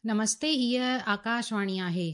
नमस्ते, हीअ आकाशवाणी आहे।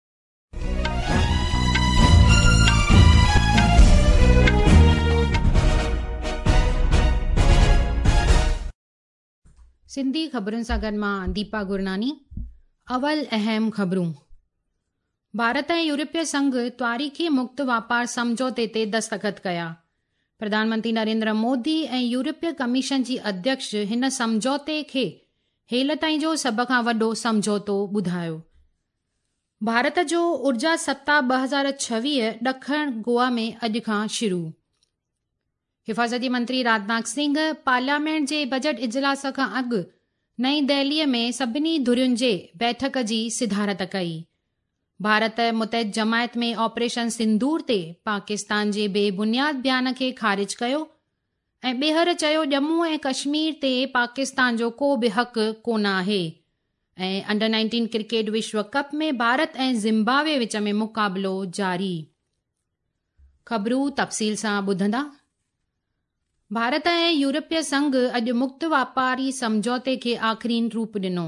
सिंधी ख़बरुनि सां गॾु मां दीपा गुरनानी। अवल अहम ख़बरूं। भारत ऐं यूरोपीय संघ त्वारीख़ी मुक्त वापार समझौते ते दस्तख़त कया। प्रधानमंत्री नरेंद्र मोदी ऐं यूरोपीय कमीशन जी अध्यक्ष हिन समझौते खे हेल ताईं जो सभ खां वॾो समझौतो ॿुधायो। भारत जो ऊर्जा सप्ताह 2026 ॾखण गोवा में अॼु खां शुरू। हिफ़ाज़ती मंत्री राजनाथ सिंह पार्लियामेंट जे बजट इजलास खां अॻु नई दिल्लीअ में सभिनी धुरियुनि जे बैठक जी सिधारत कई। भारत मुतहद जमायत में ऑपरेशन सिंदूर ते पाकिस्तान जे बेबुनियाद बयान खे ख़ारिज कयो ऐं ॿीहर चयो जम्मू ऐं कश्मीर ते पाकिस्तान जो को बि हक़ कोन आहे। ऐं अंडर 19 क्रिकेट विश्व कप में भारत ऐं ज़िम्बाब्वे विच में मुक़ाबिलो जारी। ख़बरूं तफ़सील सां ॿुधंदा। भारत ऐं यूरोपीय संघ अॼु मुक्त वापारी समझौते खे आख़िरी रूप ॾिनो।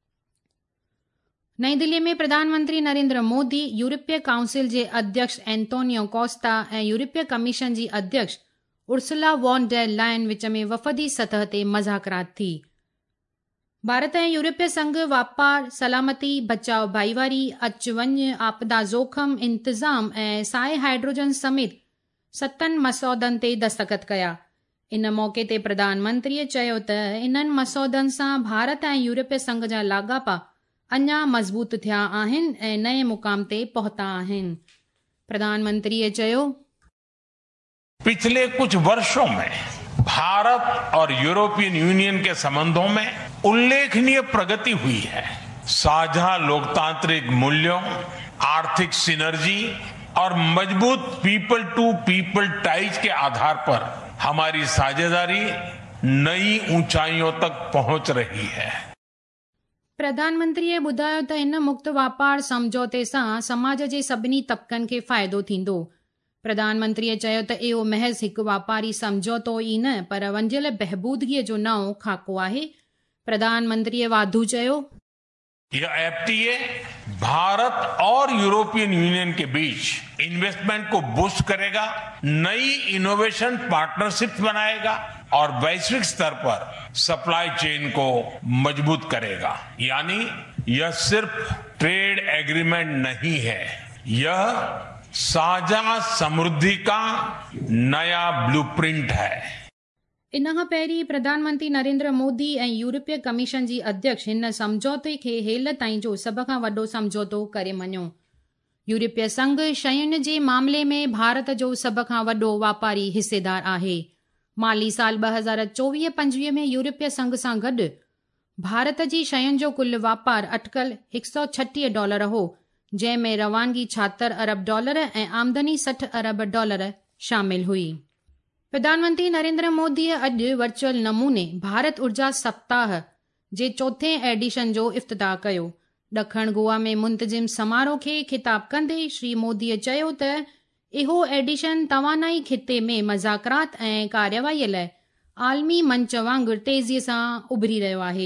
नई दिल्ली में प्रधानमंत्री नरेंद्र मोदी, यूरोपीय काउंसिल जे अध्यक्ष एंटोनियो कोस्टा ऐं यूरोपीय कमीशन जी अध्यक्ष उर्सुला वॉन डेर लायन विच में वफ़दी सतह ते मज़ाकरात थी। भारत ऐं यूरोपीय संघ वापार, सलामती, बचाव, भाईवारी, अचु वञु, आपदा जोखम, इंतज़ाम ऐं साए हाइड्रोजन समेत 7 मसौदनि ते दस्तख़त कया। इन मौक़े ते प्रधानमंत्रीअ चयो त इन्हनि मसौदनि सां भारत ऐं यूरोपीय संघ जा लाॻापा अञा मज़बूत थिया आहिनि ऐं नए मुक़ाम ते पहुता आहिनि। प्रधानमंत्रीअ चयो, पिछले कुछ वर्षों में भारत और यूरोपियन यूनियन के संबंधों में उल्लेखनीय प्रगति हुई है। साझा लोकतांत्रिक मूल्यों, आर्थिक सिनर्जी और मजबूत पीपल टू पीपल टाइज के आधार पर हमारी साझेदारी नई ऊंचाइयों तक पहुंच रही है। प्रधानमंत्रीअ ॿुधायो त हिन मुक्त वापार समझौते सां समाज जे सभिनी तबक़नि खे फ़ाइदो थींदो। प्रधानमंत्रीअ चयो त इहो महज़ हिकु वापारी समझौतो ई न पर वंडियल बहबूदगीअ जो नओं खाको आहे। प्रधानमंत्रीअ वाधू चयो, यह एफटीए भारत और यूरोपियन यूनियन के बीच इन्वेस्टमेंट को बूस्ट करेगा, नई इनोवेशन पार्टनरशिप बनाएगा और वैश्विक स्तर पर सप्लाई चेन को मजबूत करेगा। यानी यह सिर्फ ट्रेड एग्रीमेंट नहीं है, यह साझा समृद्धि का नया ब्लूप्रिंट है। इन खां पहिरीं प्रधानमंत्री नरेंद्र मोदी ऐं यूरोपीय कमीशन जी अध्यक्ष हिन समझौते खे हेल ताईं जो सभ खां वॾो समझौतो करे मञियो। यूरोपीय संघ शयुनि जे मामले में भारत जो सभ खां वॾो वापारी हिसेदार आहे। माली साल 2024-25 में यूरोपीय संघ सां गॾु भारत जी शयुनि जो कुल वापार अटकल $136 हो, जंहिं में रवानगी $76 अरब ऐं आमदनी $60 अरब शामिल हुई। प्रधानमंत्री नरेंद्र मोदीअ अॼु वर्चुअल नमूने भारत ऊर्जा सप्ताह जे 4थे एडिशन जो इफ़्तिताह कयो। ॾखण गोवा में मुंतज़िम समारोह खे ख़िताब कंदे श्री मोदीअ चयो त इहो एडिशन तवानाई ख़िते में मज़ाकरात ऐं कार्यवाहीअ लाइ आलमी मंच वांगुरु तेज़ीअ सां उभरी रहियो आहे।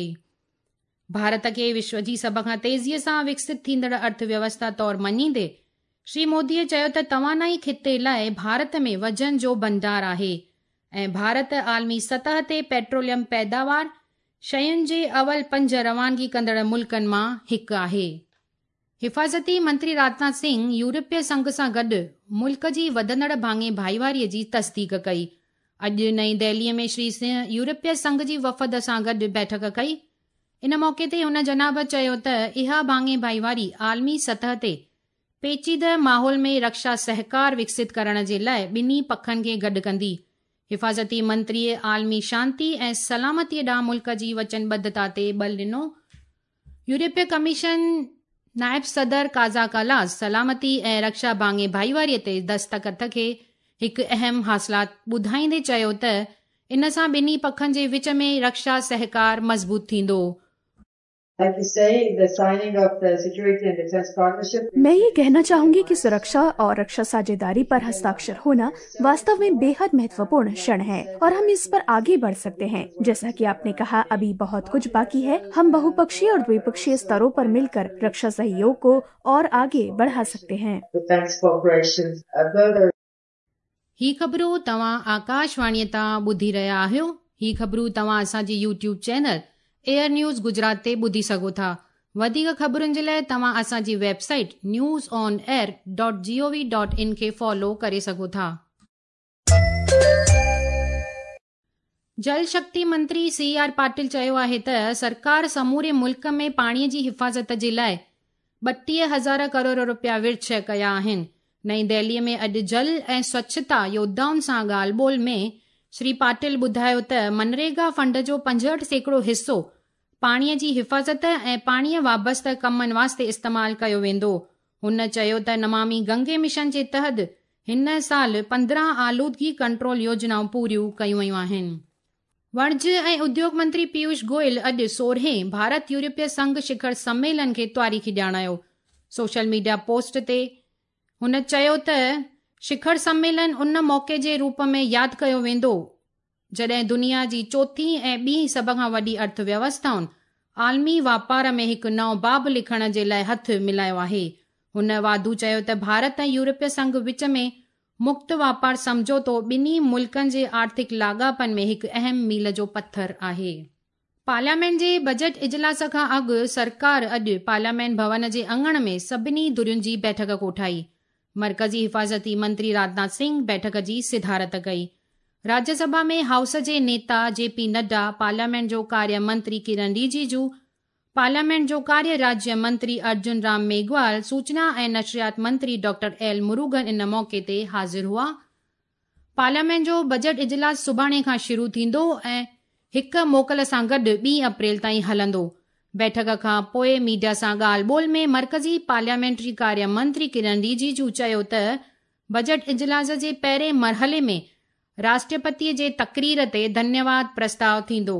भारत खे विश्व जी सभ खां तेज़ीअ सां विकसित थींदड़ अर्थव्यवस्था तौरु मञींदे श्री मोदीअ चयो त तवानाई ख़िते लाइ भारत में वजन जो भंडार आहे ऐं भारत आलमी सतह ते पेट्रोलियम पैदावार शयुनि जे अवल 5 रवानगी कंदड़ मुल्कनि मां हिकु आहे। हिफ़ाज़ती मंत्री राजनाथ सिंह यूरोपीय संघ सां गॾु मुल्क जी वधंदड़ भाङे भाईवारीअ जी तस्दीक कई। अॼु नई दिल्लीअ में श्री सिंह यूरोपीय संघ जी वफ़द सां गॾु बैठक कई। इन मौक़े ते हुन जनाब चयो त इहा भाङे भाईवारी आलमी सतह ते पेचीदह माहौल में रक्षा सहकार विकसित करण जे लाइ ॿिन्ही पखनि खे गॾु कंदी। हिफ़ाज़ती मंत्रीअ आलमी शांती ऐं सलामतीअ ॾांहुं मुल्क जी वचनबद्धता ते ॿल ॾिनो। यूरोपीय कमीशन नायब सदर काज़ा कालास सलामती ऐं रक्षा भाङे भाईवारीअ ते दस्तख़त खे हिकु अहम हासिलात ॿुधाईंदे चयो त इन सां ॿिन्ही पखनि जे विच में रक्षा सहकार मज़बूत थींदो। मैं ये कहना चाहूंगी कि सुरक्षा और रक्षा साझेदारी पर हस्ताक्षर होना वास्तव में बेहद महत्वपूर्ण क्षण है और हम इस पर आगे बढ़ सकते हैं। जैसा कि आपने कहा, अभी बहुत कुछ बाकी है। हम बहुपक्षीय और द्विपक्षीय स्तरों पर मिलकर रक्षा सहयोग को और आगे बढ़ा सकते हैं। ही ख़बरूं तव्हां आकाशवाणीअ तां ॿुधी रहिया आहियो। ही ख़बरूं तव्हां असांजे YouTube channel AIR news Gujarat ते ॿुधी सघो था। वधीक ख़बरुनि जे लाइ तव्हां असांजी वेबसाइट newsonair.gov.in खे फॉलो करे सघो था। जल शक्ति मंत्री CR पाटिल चयो आहे त सरकार समूरे मुल्क में पाणीअ जी हिफ़ाज़त जे लाइ 32,000 करोड़ रुपया विर्छ कया आहिनि। नई दिल्लीअ में अॼु जल ऐं स्वच्छता योद्धाउनि सां ॻाल्हि ॿोल में श्री पाटिल ॿुधायो त मनरेगा फंड जो 65% हिस्सो पाणीअ जी हिफ़ाज़त ऐं पाणीअ वाबस्तु कमनि वास्ते इस्तेमालु कयो वेंदो। हुन चयो त नमामि गंगे मिशन जे तहत हिन साल 15 आलूदगी कंट्रोल योजनाऊं पूरियूं कयूं वयूं आहिनि। वाणिज्य ऐं उद्योग मंत्री पीयूष गोयल अॼु 16हें भारत यूरोपीय संघ शिखर सम्मेलन खे तारीख़ी ॼाणायो। सोशल मीडिया पोस्ट ते हुन चयो त शिखर सम्मेलन उन मौक़े जे रूप में यादि कयो वेंदो जॾहिं दुनिया जी चोथीं ऐं ॿीं सभ खां वॾी अर्थव्यवस्थाउनि आलमी वापार में हिकु नओं बाब लिखण जे लाइ हथ मिलायो आहे। हुन वाधू चयो त भारत ऐं यूरोपीय संघ विच में मुक्त वापार समझौतो ॿिन्ही मुल्कनि जे आर्थिक लाॻापनि में हिकु अहम मील जो पत्थर आहे। पार्लियामेंट जे बजट इजलास खां अॻु सरकार अॼु पार्लियामेंट भवन जे अङण में सभिनी धुरियुनि जी बैठक कोठाई। मरकज़ी हिफ़ाज़ती मंत्री राजनाथ सिंह बैठक जी सिधारत कई। राज्यसभा में हाउस जे नेता JP नड्डा, पार्लियामेंट जो कार्य मंत्री किरण रिजिजू, पार्लियामेंट जो कार्य राज्य मंत्री अर्जुन राम मेघवाल, सूचना ऐं नशरियात मंत्री डॉक्टर एल मुरुगन इन मौक़े ते हाज़िर हुआ। पार्लियामेंट जो बजट इजलास सुभाणे खां शुरू थींदो ऐं 1 मोकल सां गॾु 2 अप्रैल ताईं हलंदो। बैठक खां पोइ मीडिया सां ॻाल्हि ॿोल में मरकज़ी पार्लियामेंट्री कार्य मंत्री किरण रिजिजू चयो त बजट इजलास जे पहिरें मरहले में राष्ट्रपति जे तकरीर ते धन्यवाद प्रस्ताव थींदो।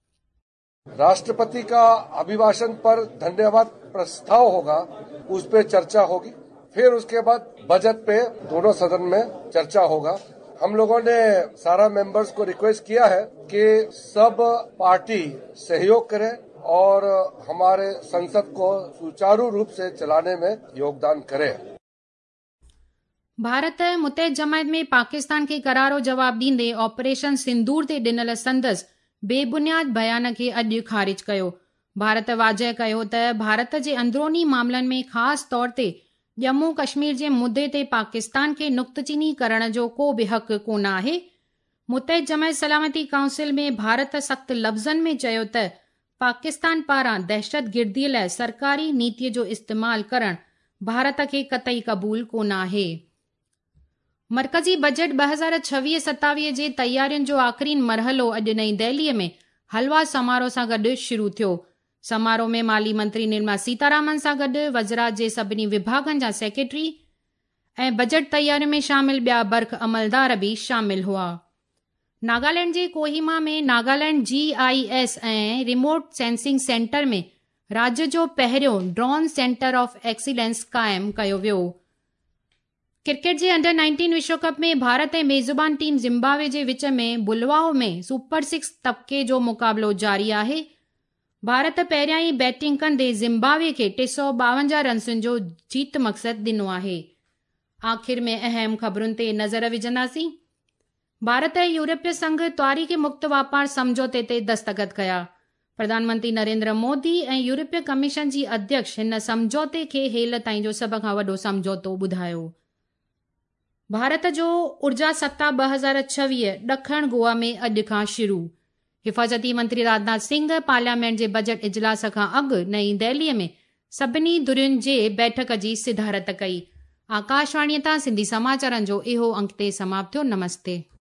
राष्ट्रपति का अभिभाषण पर धन्यवाद प्रस्ताव होगा, उस पे चर्चा होगी। फिर उसके बाद बजट पे दोनों सदन में चर्चा होगा। हम लोगों ने सारा मेंबर्स को रिक्वेस्ट किया है कि सब पार्टी सहयोग करें और हमारे संसद को सुचारू रूप से चलाने में योगदान करें। भारत मुत्तहिद जमायत में पाकिस्तान खे करारो जवाब ॾींदे ऑपरेशन सिंदूर ते ॾिनल संदसि बेबुनियाद बयान खे अॼु ख़ारिज कयो। भारत वाज़ह कयो त भारत जे अंदरूनी मामलनि में ख़ासि तौर ते जम्मू कश्मीर जे मुद्दे ते पाकिस्तान खे नुक्तचीनी करण जो को बि हक़ कोन आहे। मुत्तहिद जमायत सलामती काउंसिल में भारत सख़्त लफ़्ज़नि में चयो त पाकिस्तान पारां दहशतगिर्दीअ लाइ सरकारी नीतिअ जो इस्तेमालु करणु भारत खे क़तई क़बूल कोन आहे। मरकज़ी बजट 2026-27 जे तयारियुनि जो आख़िरी मरहलो अॼु नई दिल्लीअ में हलवा समारोह सां गॾु शुरू थियो। समारोह में माली मंत्री निर्मला सीतारामन सां गॾु वज़रात जे सभिनी विभागनि जा सेक्रेटरी ऐं बजट तयारियुनि में शामिल ॿिया बर्ख अमलदार बि शामिल हुआ। नागालैंड जे कोहिमा में नागालैंड GIS ऐं रिमोट सेंसिंग सेंटर में राज्य जो पहिरियों ड्रोन सेंटर ऑफ एक्सीलेंस क़ाइमु कयो वियो। क्रिकेट जे अंडर 19 विश्व कप में भारत ऐं मेज़बान टीम ज़िम्बाब्वे जे विच में बुलवाओ में सुपर 6 तबके जो मुक़ाबिलो जारी आहे। भारत पहिरियां ई बैटिंग कंदे ज़िम्बाब्वे खे 352 रन्सुनि जो जीत मक़सदु ॾिनो आहे। आख़िर में अहम ख़बरुनि ते नज़र विझंदासीं। भारत ऐं यूरोपीय संघ तारीख़ मुक्त वापार समझौते ते दस्तख़त कया। प्रधानमंत्री नरेंद्र मोदी ऐं यूरोपीय कमीशन जी अध्यक्ष हिन समझौते खे हेल ताईं जो सभ खां वॾो समझौतो ॿुधायो। भारत जो ऊर्जा सप्ताह 2026 ॾखण गोवा में अॼु खां शुरू। हिफ़ाज़ती मंत्री राजनाथ सिंह पार्लियामेंट जे बजट इजलास खां अॻु नईं दिल्लीअ में सभिनी धुरियुनि जे बैठक जी सिधारत कई। आकाशवाणीअ तां सिंधी समाचारनि जो इहो अंक ते समाप्त थियो। नमस्ते।